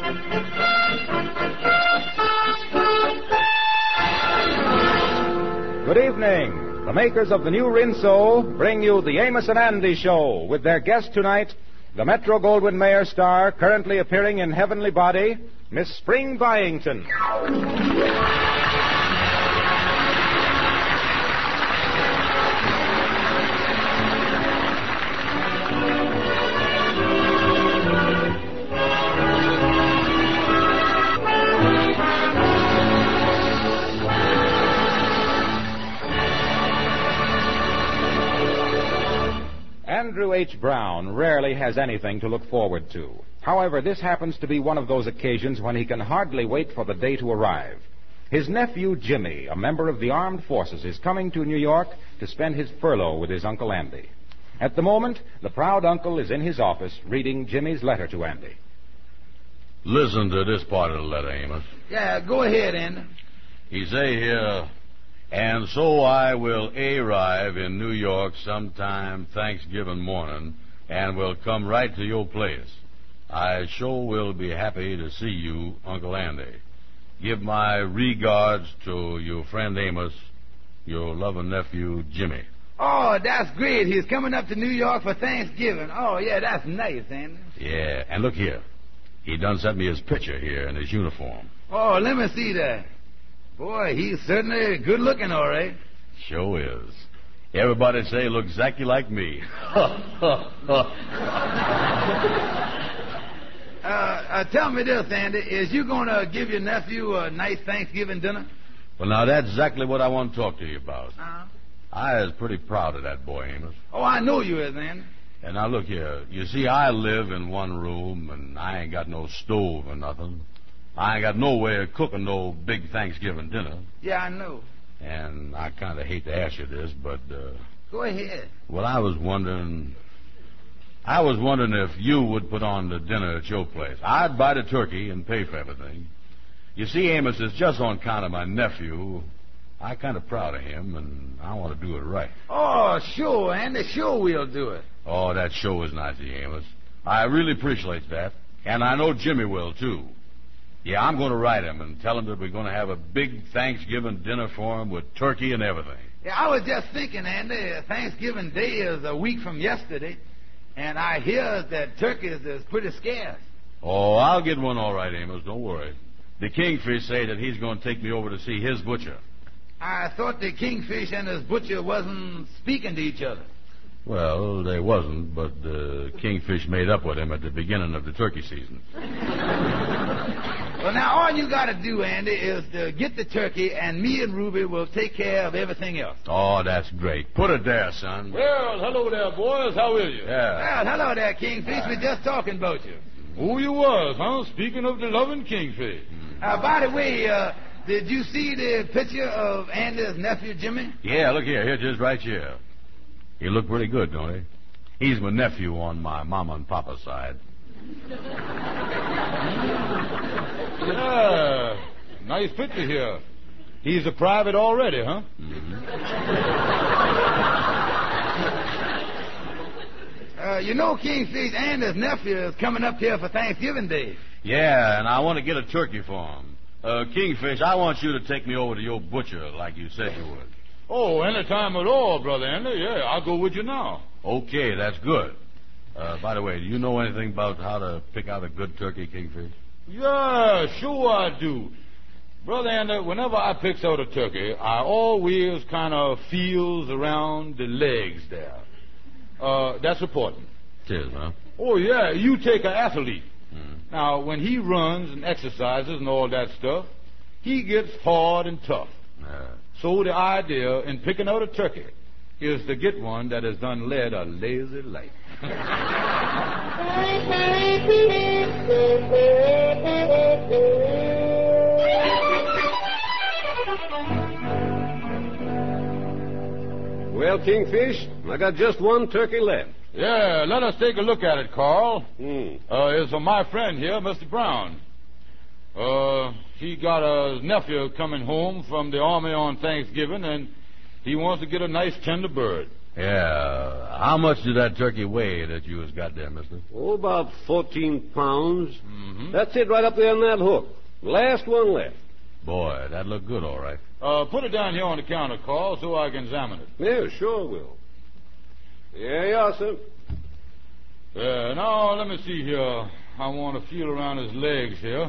Good evening. The makers of the new Rinso bring you the Amos and Andy Show with their guest tonight, the Metro-Goldwyn-Mayer star currently appearing in Heavenly Body, Miss Spring Byington. Andrew H. Brown rarely has anything to look forward to. However, this happens to be one of those occasions when he can hardly wait for the day to arrive. His nephew, Jimmy, a member of the armed forces, is coming to New York to spend his furlough with his Uncle Andy. At the moment, the proud uncle is in his office reading Jimmy's letter to Andy. Listen to this part of the letter, Amos. Yeah, go ahead, Andy. He say here, and so I will arrive in New York sometime Thanksgiving morning and will come right to your place. I sure will be happy to see you, Uncle Andy. Give my regards to your friend Amos, your loving nephew, Jimmy. Oh, that's great. He's coming up to New York for Thanksgiving. Oh, yeah, that's nice, Andy. Yeah, and look here. He done sent me his picture here in his uniform. Oh, let me see that. Boy, he's certainly good looking, all right. Sure is. Everybody say he looks exactly like me. Tell me this, Andy. Is you going to give your nephew a nice Thanksgiving dinner? Well, now, that's exactly what I want to talk to you about. Uh-huh. I is pretty proud of that boy, Amos. Oh, I know you is, Andy. And now, look here. You see, I live in one room, and I ain't got no stove or nothing. I ain't got no way of cooking no big Thanksgiving dinner. Yeah, I know. And I kind of hate to ask you this, but... Go ahead. Well, I was wondering if you would put on the dinner at your place. I'd buy the turkey and pay for everything. You see, Amos, it's just on account of my nephew. I'm kind of proud of him, and I want to do it right. Oh, sure, Andy. Sure we'll do it. Oh, that show is nice of you, Amos. I really appreciate that. And I know Jimmy will, too. Yeah, I'm going to write him and tell him that we're going to have a big Thanksgiving dinner for him with turkey and everything. Yeah, I was just thinking, Andy, Thanksgiving Day is a week from yesterday, and I hear that turkeys is pretty scarce. Oh, I'll get one all right, Amos. Don't worry. The Kingfish say that he's going to take me over to see his butcher. I thought the Kingfish and his butcher wasn't speaking to each other. Well, they wasn't, but the Kingfish made up with him at the beginning of the turkey season. Well, now, all you got to do, Andy, is to get the turkey, and me and Ruby will take care of everything else. Oh, that's great. Put it there, son. Well, hello there, boys. How is you? Yeah. Well, hello there, Kingfish. We're just talking about you. Who you was, huh? Speaking of the loving Kingfish. By the way, did you see the picture of Andy's nephew, Jimmy? Yeah, look here. Here, just right here. He look pretty good, don't he? He's my nephew on my mama and papa side. Yeah, nice picture here. He's a private already, huh? Mm-hmm. You know, Kingfish, Andy's nephew is coming up here for Thanksgiving Day. Yeah, and I want to get a turkey for him. Kingfish, I want you to take me over to your butcher like you said you would. Oh, any time at all, Brother Andy. Yeah, I'll go with you now. Okay, that's good. By the way, do you know anything about how to pick out a good turkey, Kingfish? Yeah, sure I do. Brother Andy, whenever I picks out a turkey, I always kind of feels around the legs there. That's important. It is, huh? Oh, yeah, you take an athlete. Now, when he runs and exercises and all that stuff, he gets hard and tough. So the idea in picking out a turkey is to get one that has done led a lazy life. Well, Kingfish, I got just one turkey left. Yeah, let us take a look at it, Carl. Hmm. It's my friend here, Mr. Brown. He got a nephew coming home from the army on Thanksgiving, and he wants to get a nice tender bird. Yeah. How much did that turkey weigh that you has got there, mister? Oh, about 14 pounds. Mm-hmm. That's it right up there on that hook. Last one left. Boy, that looked good, all right. Put it down here on the counter, Carl, so I can examine it. Yeah, sure will. Yeah, you are, sir. Now, let me see here. I want to feel around his legs here.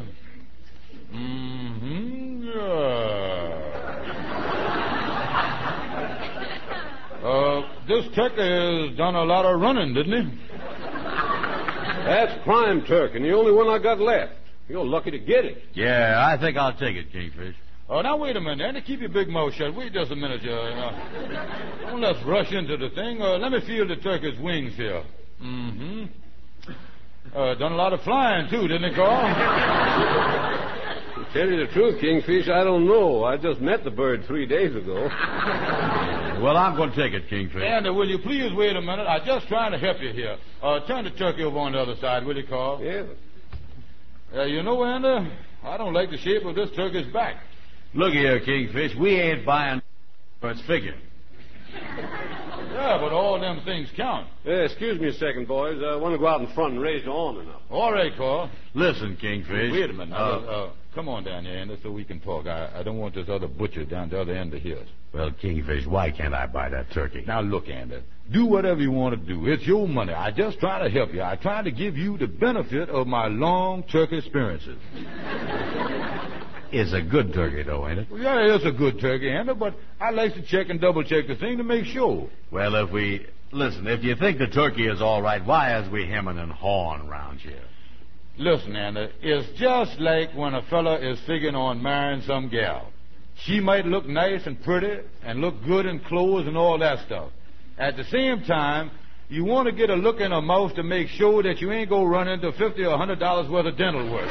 This turkey has done a lot of running, didn't he? That's prime turkey, and the only one I got left. You're lucky to get it. Yeah, I think I'll take it, Kingfish. Now, wait a minute, Andy. Keep your big mouth shut. Wait just a minute. Don't let's rush into the thing. Let me feel the turkey's wings here. Mm-hmm. Done a lot of flying, too, didn't it, Carl? To tell you the truth, Kingfish, I don't know. I just met the bird 3 days ago. Well, I'm going to take it, Kingfish. Andy, will you please wait a minute? I'm just trying to help you here. Turn the turkey over on the other side, will you, Carl? Yeah. You know, Andy, I don't like the shape of this turkey's back. Look here, Kingfish. We ain't buying for its figure. Yeah, but all them things count. Excuse me a second, boys. I want to go out in front and raise your arm enough. All right, Carl. Listen, Kingfish. Wait a minute. Come on down here, Andy, so we can talk. I don't want this other butcher down the other end to hear us. Well, Kingfish, why can't I buy that turkey? Now, look, Andy. Do whatever you want to do. It's your money. I just try to help you. I try to give you the benefit of my long turkey experiences. It's a good turkey, though, ain't it? Well, yeah, it's a good turkey, Andy, but I like to check and double-check the thing to make sure. Well, if you think the turkey is all right, why is we hemming and hawing around here? Listen, Andy, it's just like when a fella is figuring on marrying some gal. She might look nice and pretty and look good in clothes and all that stuff. At the same time, you want to get a look in her mouth to make sure that you ain't go run into $50 or $100 worth of dental work.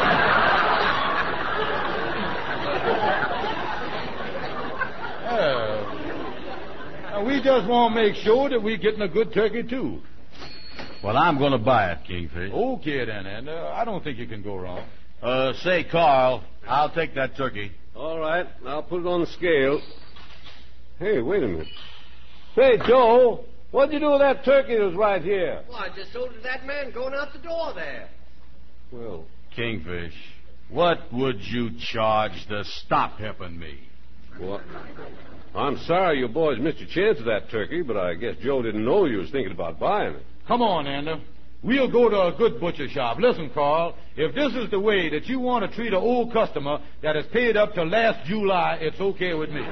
We just want to make sure that we're getting a good turkey, too. Well, I'm going to buy it, Kingfish. Okay, then, and I don't think you can go wrong. Say, Carl, I'll take that turkey. All right. I'll put it on the scale. Hey, wait a minute. Say, Joe, what'd you do with that turkey that was right here? Well, I just sold it to that man going out the door there. Well, Kingfish, what would you charge to stop helping me? what? I'm sorry you boys missed your chance of that turkey, but I guess Joe didn't know you was thinking about buying it. Come on, Andy. We'll go to a good butcher shop. Listen, Carl, if this is the way that you want to treat an old customer that has paid up to last July, it's okay with me.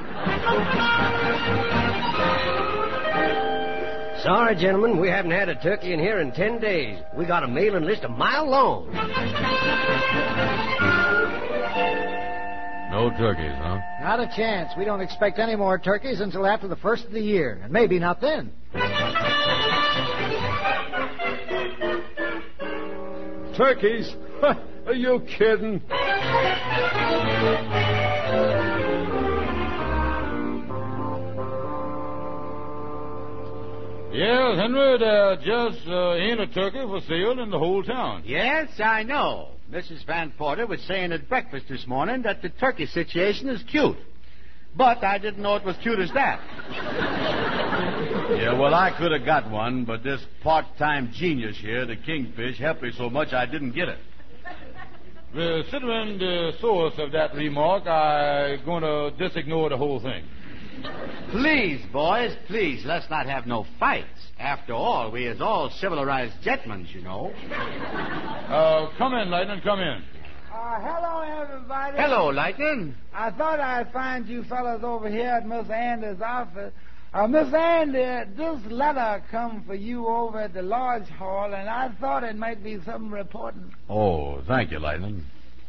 Sorry, gentlemen, we haven't had a turkey in here in 10 days. We got a mailing list a mile long. No turkeys, huh? Not a chance. We don't expect any more turkeys until after the first of the year, and maybe not then. Turkeys? Are you kidding? Yes, Henry, there just ain't a turkey for sale in the whole town. Yes, I know. Mrs. Van Porter was saying at breakfast this morning that the turkey situation is cute. But I didn't know it was cute as that. Yeah, well, I could have got one, but this part-time genius here, the Kingfish, helped me so much I didn't get it. Considering the source of that remark, I'm going to disignore the whole thing. Please, boys, please, let's not have no fights. After all, we is all civilized gentlemen, you know. Come in, Lightning, come in. Hello, everybody. Hello, Lightning. I thought I'd find you fellas over here at Miss Andy's office. Miss Andy, this letter come for you over at the Lodge Hall, and I thought it might be something important. Oh, thank you, Lightning.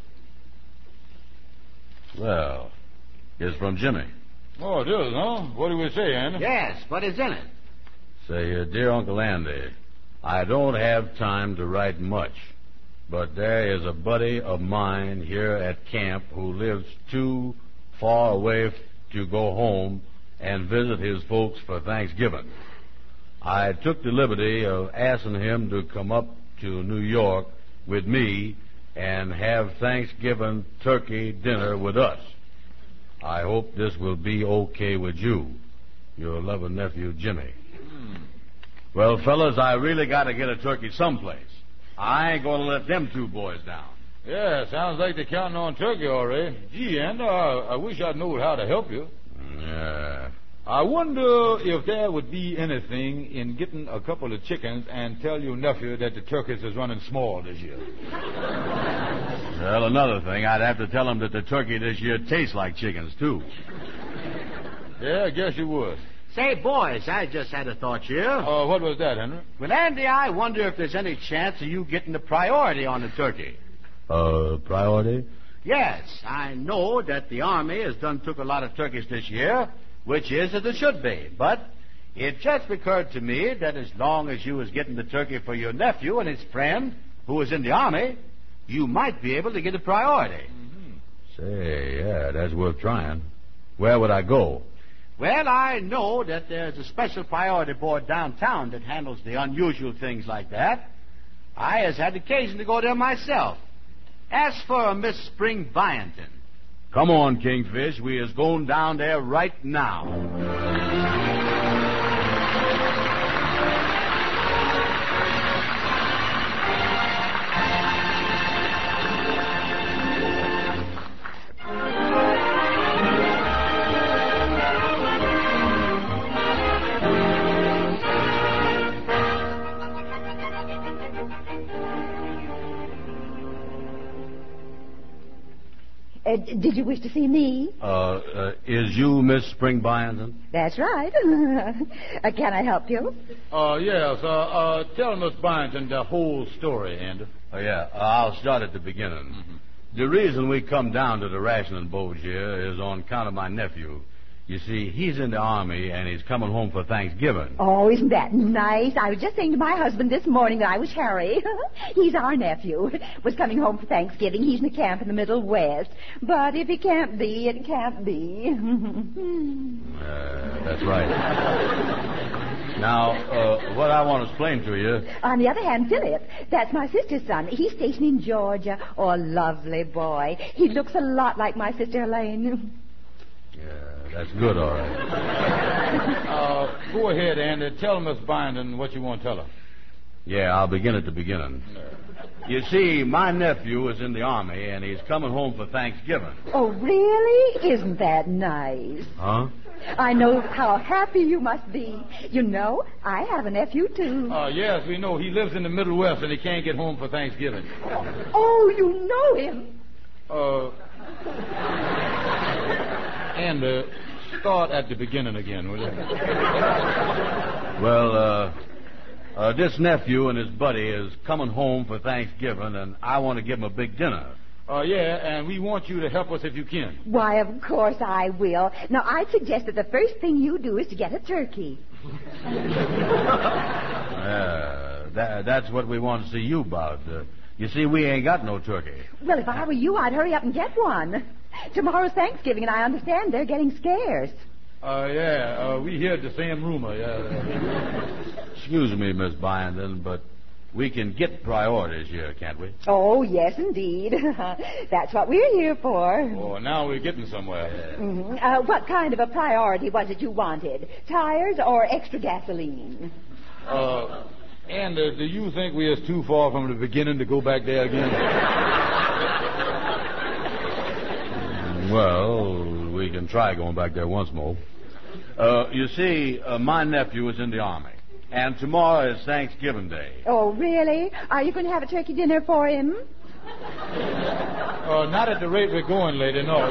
Well, it's from Jimmy. Oh, it is, huh? What do we say, Andy? Yes, what is in it? Say, dear Uncle Andy, I don't have time to write much, but there is a buddy of mine here at camp who lives too far away to go home and visit his folks for Thanksgiving. I took the liberty of asking him to come up to New York with me and have Thanksgiving turkey dinner with us. I hope this will be okay with you. Your loving nephew, Jimmy. Well, fellas, I really got to get a turkey someplace. I ain't going to let them two boys down. Yeah, sounds like they're counting on Turkey already. Gee, Andy, I wish I knew how to help you. Yeah. I wonder if there would be anything in getting a couple of chickens and tell your nephew that the turkeys is running small this year. Well, another thing, I'd have to tell him that the turkey this year tastes like chickens, too. Yeah, I guess you would. Say, boys, I just had a thought here. What was that, Henry? Well, Andy, I wonder if there's any chance of you getting the priority on the turkey. Priority? Yes, I know that the Army has done took a lot of turkeys this year, which is as it should be. But it just occurred to me that as long as you was getting the turkey for your nephew and his friend, who was in the Army, you might be able to get a priority. Mm-hmm. Say, yeah, that's worth trying. Where would I go? Well, I know that there's a special priority board downtown that handles the unusual things like that. I has had occasion to go there myself. Ask for a Miss Spring Byington. Come on, Kingfish. We is going down there right now. Did you wish to see me? Is you Miss Spring Byington? That's right. Can I help you? Yes. Tell Miss Byington the whole story, Andy. Yeah. I'll start at the beginning. Mm-hmm. The reason we come down to the rationing boat here is on account of my nephew. You see, he's in the Army, and he's coming home for Thanksgiving. Oh, isn't that nice? I was just saying to my husband this morning that I was Harry. He's our nephew. Was coming home for Thanksgiving. He's in a camp in the Middle West. But if it can't be, it can't be. That's right. Now, what I want to explain to you... On the other hand, Philip, that's my sister's son. He's stationed in Georgia. Oh, a lovely boy. He looks a lot like my sister Elaine. Yeah, that's good, all right. Go ahead, Andy. Tell Miss Byington what you want to tell her. Yeah, I'll begin at the beginning. You see, my nephew is in the Army, and he's coming home for Thanksgiving. Oh, really? Isn't that nice? Huh? I know how happy you must be. You know, I have a nephew, too. Yes, we know. He lives in the Middle West, and he can't get home for Thanksgiving. Oh, you know him? And start at the beginning again, will you? Well, this nephew and his buddy is coming home for Thanksgiving, and I want to give him a big dinner. Yeah, and we want you to help us if you can. Why, of course I will. Now, I'd suggest that the first thing you do is to get a turkey. That's what we want to see you about. You see, we ain't got no turkey. Well, if I were you, I'd hurry up and get one. Tomorrow's Thanksgiving, and I understand they're getting scarce. We heard the same rumor, yeah. Excuse me, Miss Byington, but we can get priorities here, can't we? Oh, yes, indeed. That's what we're here for. Oh, now we're getting somewhere. Mm-hmm. What kind of a priority was it you wanted? Tires or extra gasoline? And do you think we is too far from the beginning to go back there again? Well, we can try going back there once more. You see, my nephew is in the Army, and tomorrow is Thanksgiving Day. Oh, really? Are you going to have a turkey dinner for him? Not at the rate we're going, lady, no.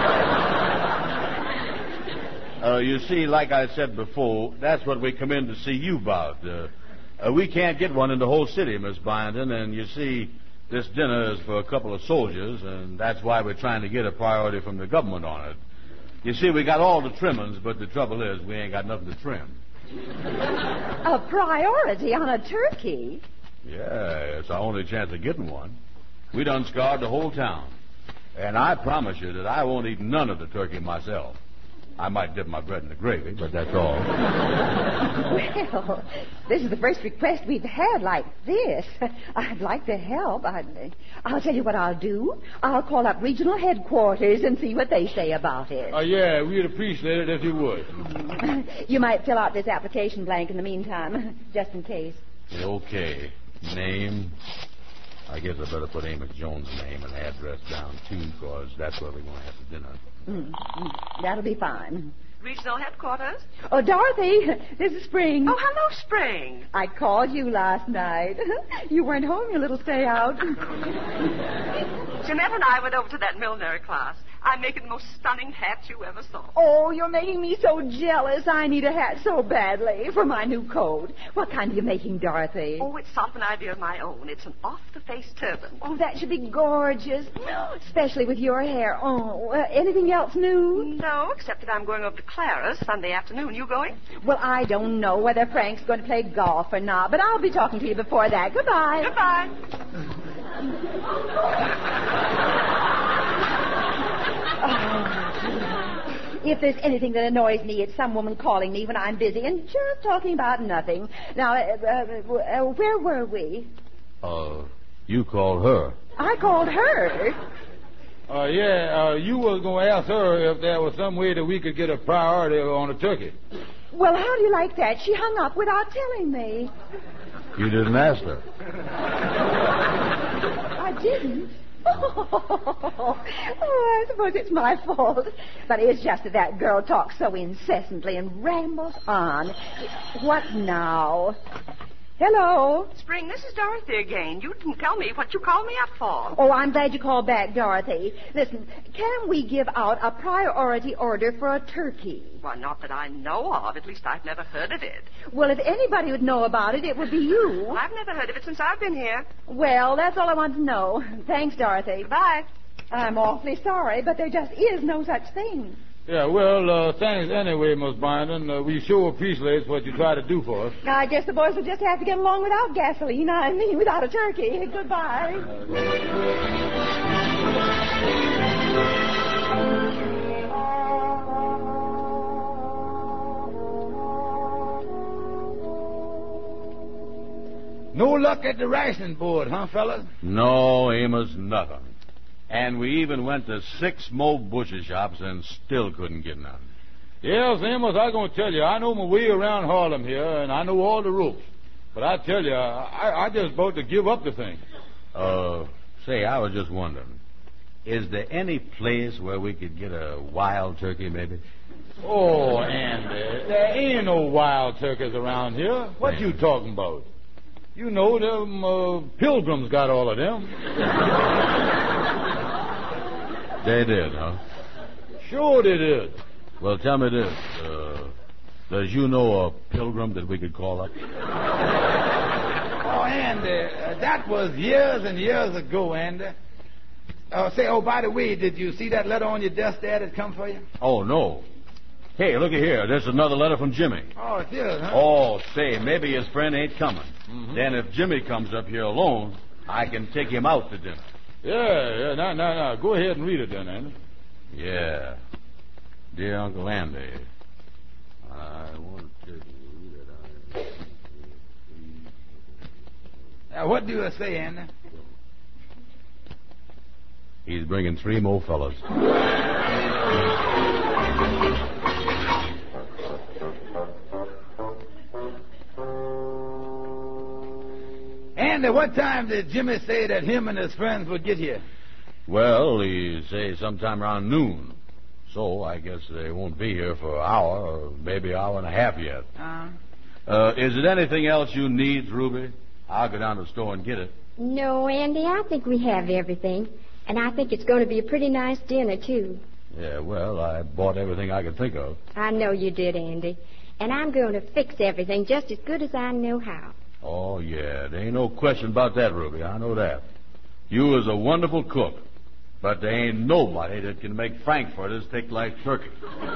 You see, like I said before, that's what we come in to see you about. We can't get one in the whole city, Miss Byington, and you see, this dinner is for a couple of soldiers, and that's why we're trying to get a priority from the government on it. You see, we got all the trimmings, but the trouble is we ain't got nothing to trim. A priority on a turkey? Yeah, it's our only chance of getting one. We done scarred the whole town. And I promise you that I won't eat none of the turkey myself. I might dip my bread in the gravy, but that's all. Well, this is the first request we've had like this. I'd like to help. I'll tell you what I'll do. I'll call up regional headquarters and see what they say about it. Yeah, we'd appreciate it if you would. You might fill out this application blank in the meantime, just in case. Okay. Name. I guess I better put Amos Jones' name and address down, too, because that's where we're going to have the dinner. That'll be fine. Regional headquarters? Oh, Dorothy, this is Spring. Oh, hello, Spring. I called you last night. You weren't home, you little stay out. Jeanette and I went over to that millinery class. I'm making the most stunning hat you ever saw. Oh, you're making me so jealous. I need a hat so badly for my new coat. What kind are you making, Dorothy? Oh, it's sort of an idea of my own. It's an off-the-face turban. Oh, that should be gorgeous. Especially with your hair. Oh, anything else new? No, except that I'm going over to Clara's Sunday afternoon. You going? Well, I don't know whether Frank's going to play golf or not, but I'll be talking to you before that. Goodbye. Goodbye. If there's anything that annoys me, it's some woman calling me when I'm busy and just talking about nothing. Now, where were we? You called her. I called her? You was going to ask her if there was some way that we could get a priority on a turkey. Well, how do you like that? She hung up without telling me. You didn't ask her. I didn't? Oh, I suppose it's my fault. But it's just that girl talks so incessantly and rambles on. What now? Hello? Spring, this is Dorothy again. You didn't tell me what you called me up for. Oh, I'm glad you called back, Dorothy. Listen, can we give out a priority order for a turkey? Well, not that I know of. At least I've never heard of it. Well, if anybody would know about it, it would be you. Well, I've never heard of it since I've been here. Well, that's all I want to know. Thanks, Dorothy. Bye. I'm awfully sorry, but there just is no such thing. Yeah, well, thanks anyway, Miss Byron. We sure appreciate what you try to do for us. I guess the boys will just have to get along without gasoline. I mean, without a turkey. Goodbye. No luck at the ration board, huh, fellas? No, Amos, nothing. And we even went to 6 more butcher shops and still couldn't get none. Yes, Amos, I'm going to tell you, I know my way around Harlem here, and I know all the ropes. But I tell you, I just about to give up the thing. Say, I was just wondering, is there any place where we could get a wild turkey, maybe? Oh, Andy, there ain't no wild turkeys around here. What you talking about? You know, them pilgrims got all of them. They did, huh? Sure they did. Well, tell me this. Does you know a pilgrim that we could call up? Oh, Andy, that was years and years ago, Andy. By the way, did you see that letter on your desk there that come for you? Oh, no. Hey, looky here. There's another letter from Jimmy. Oh, it is, huh? Oh, say, maybe his friend ain't coming. Mm-hmm. Then if Jimmy comes up here alone, I can take him out to dinner. Yeah. Now. Go ahead and read it then, Andy. Yeah. Dear Uncle Andy, I want to tell you that Now, what do you say, Andy? He's bringing 3 more fellas. Andy, what time did Jimmy say that him and his friends would get here? Well, he say sometime around noon. So I guess they won't be here for an hour or maybe an hour and a half yet. Is it anything else you need, Ruby? I'll go down to the store and get it. No, Andy, I think we have everything. And I think it's going to be a pretty nice dinner, too. Yeah, well, I bought everything I could think of. I know you did, Andy. And I'm going to fix everything just as good as I know how. Oh, yeah. There ain't no question about that, Ruby. I know that. You is a wonderful cook. But there ain't nobody that can make frankfurters take like turkey.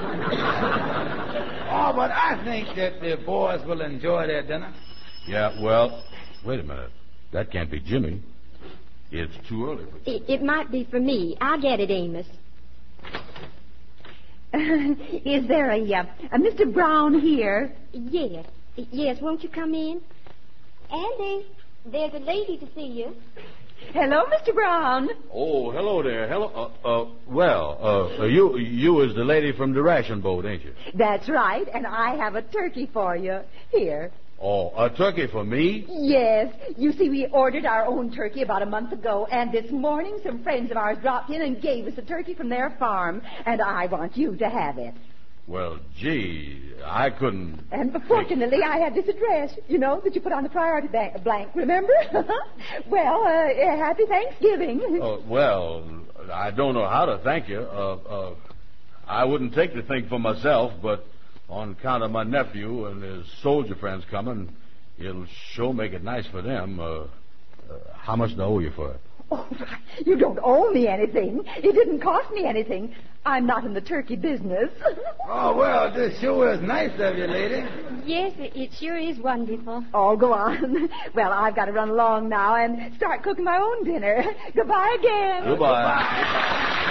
Oh, but I think that the boys will enjoy their dinner. Yeah, well, wait a minute. That can't be Jimmy. It's too early for It might be for me. I'll get it, Amos. Is there a Mr. Brown here? Yes. Yes, won't you come in? Andy, there's a lady to see you. Hello, Mr. Brown. Oh, hello there. Hello. You is the lady from the ration boat, ain't you? That's right, and I have a turkey for you. Here. Oh, a turkey for me? Yes. You see, we ordered our own turkey about a month ago, and this morning some friends of ours dropped in and gave us a turkey from their farm, and I want you to have it. Well, gee, I couldn't... And fortunately, I had this address, that you put on the priority blank, remember? Well, happy Thanksgiving. Well, I don't know how to thank you. I wouldn't take the thing for myself, but on account of my nephew and his soldier friends coming, it'll sure make it nice for them. How much do I owe you for it? Oh, you don't owe me anything. It didn't cost me anything. I'm not in the turkey business. Oh, well, this sure is nice of you, lady. Yes, it sure is wonderful. Oh, go on. Well, I've got to run along now and start cooking my own dinner. Goodbye again. Goodbye.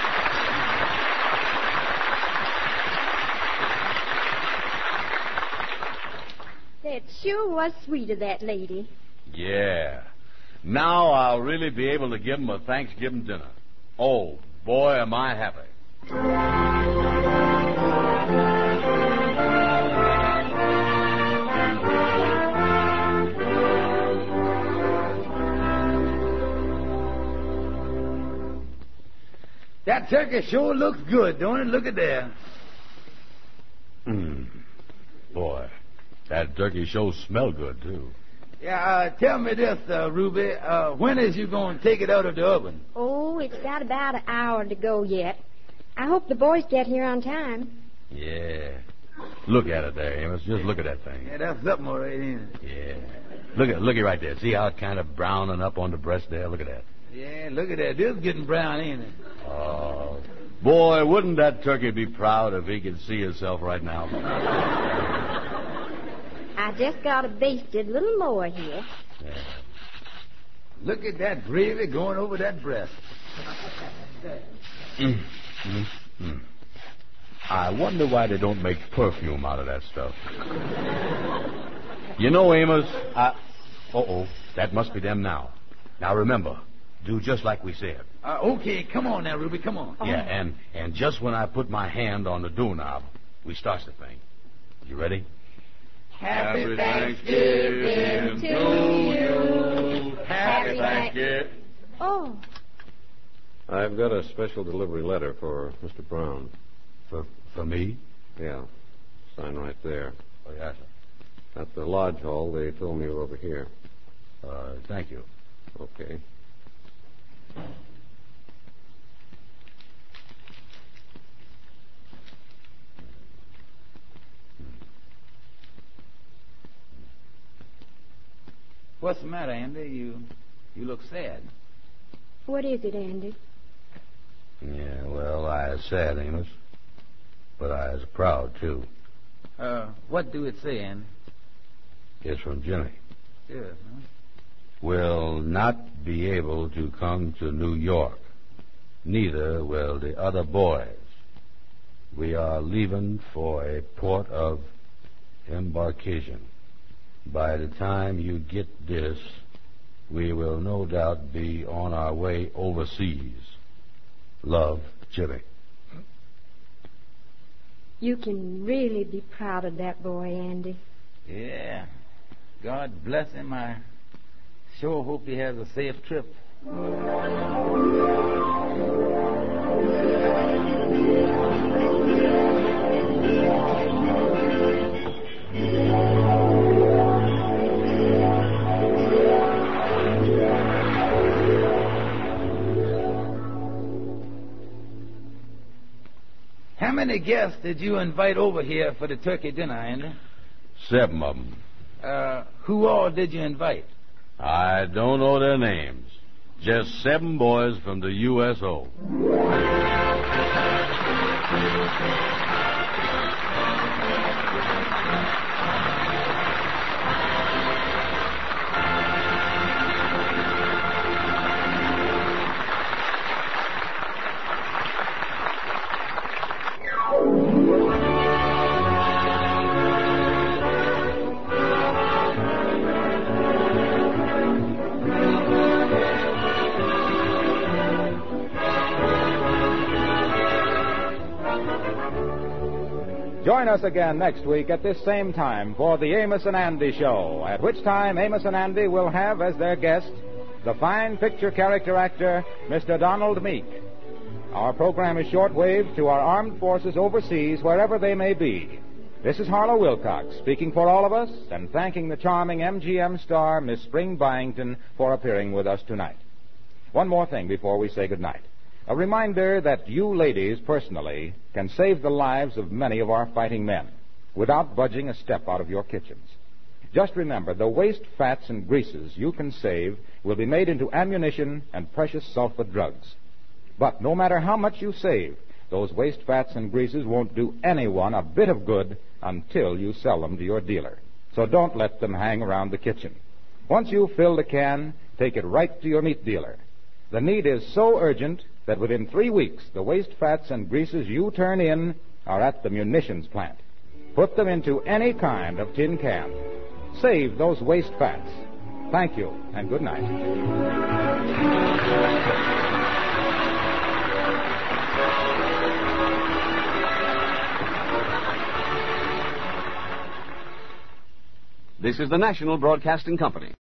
That sure was sweet of that lady. Yeah. Now I'll really be able to give them a Thanksgiving dinner. Oh, boy, am I happy. That turkey sure looks good, don't it? Look at that. Boy, that turkey sure smells good, too. Yeah, tell me this, Ruby. When is you going to take it out of the oven? Oh, it's got about an hour to go yet. I hope the boys get here on time. Yeah. Look at it there, Amos. Just look at that thing. Yeah, that's something all right, ain't it? Yeah. Look at right there. See how it kind of browning up on the breast there? Look at that. Yeah, look at that. This is getting brown, ain't it? Oh, boy, wouldn't that turkey be proud if he could see himself right now? I just got to baste it a little more here. Yeah. Look at that gravy going over that breast. I wonder why they don't make perfume out of that stuff. You know, Amos, that must be them now. Now, remember, do just like we said. Okay, come on now, Ruby, come on. Yeah, and just when I put my hand on the doorknob, we start the thing. You ready? Happy Thanksgiving to you. Happy Thanksgiving. Oh. I've got a special delivery letter for Mr. Brown. For me? Yeah. Sign right there. Oh, yes, sir. At the lodge hall, they told me you were over here. Thank you. Okay. What's the matter, Andy? You look sad. What is it, Andy? Yeah, well, I is sad, Amos. But I is proud, too. What do it say, Andy? It's from Jimmy. Yes, huh? Will not be able to come to New York. Neither will the other boys. We are leaving for a port of embarkation. By the time you get this, we will no doubt be on our way overseas. Love, Jimmy. You can really be proud of that boy, Andy. Yeah. God bless him. I sure hope he has a safe trip. How many guests did you invite over here for the turkey dinner, Andy? 7 of them. Who all did you invite? I don't know their names. Just 7 boys from the USO. Join us again next week at this same time for the Amos and Andy Show, at which time Amos and Andy will have as their guest the fine picture character actor, Mr. Donald Meek. Our program is shortwave to our armed forces overseas, wherever they may be. This is Harlow Wilcox speaking for all of us and thanking the charming MGM star, Miss Spring Byington, for appearing with us tonight. One more thing before we say goodnight. A reminder that you ladies personally can save the lives of many of our fighting men without budging a step out of your kitchens. Just remember, the waste fats and greases you can save will be made into ammunition and precious sulfur drugs. But no matter how much you save, those waste fats and greases won't do anyone a bit of good until you sell them to your dealer. So don't let them hang around the kitchen. Once you've filled a can, take it right to your meat dealer. The need is so urgent that within 3 weeks, the waste fats and greases you turn in are at the munitions plant. Put them into any kind of tin can. Save those waste fats. Thank you, and good night. This is the National Broadcasting Company.